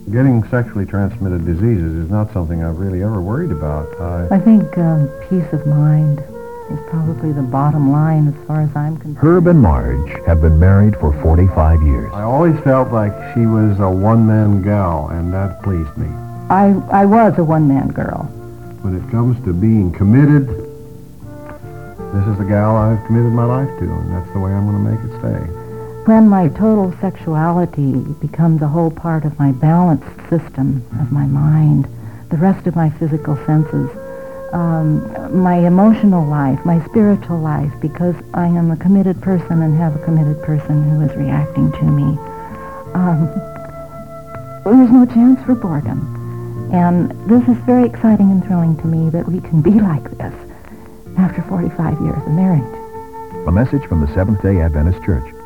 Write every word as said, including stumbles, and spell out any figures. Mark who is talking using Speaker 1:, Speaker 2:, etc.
Speaker 1: getting sexually transmitted diseases is not something I've really ever worried about. I,
Speaker 2: I think um, peace of mind is probably the bottom line as far as I'm concerned.
Speaker 3: Herb and Marge have been married for forty-five years.
Speaker 1: I always felt like she was a one-man gal, and that pleased me.
Speaker 2: I, I was a one-man girl.
Speaker 1: When it comes to being committed, this is the gal I've committed my life to, and that's the way I'm going to make it stay.
Speaker 2: When my total sexuality becomes a whole part of my balanced system of my mind, the rest of my physical senses, um, my emotional life, my spiritual life, because I am a committed person and have a committed person who is reacting to me, um, there's no chance for boredom. And this is very exciting and thrilling to me that we can be like this after forty-five years of marriage.
Speaker 3: A message from the Seventh-day Adventist Church.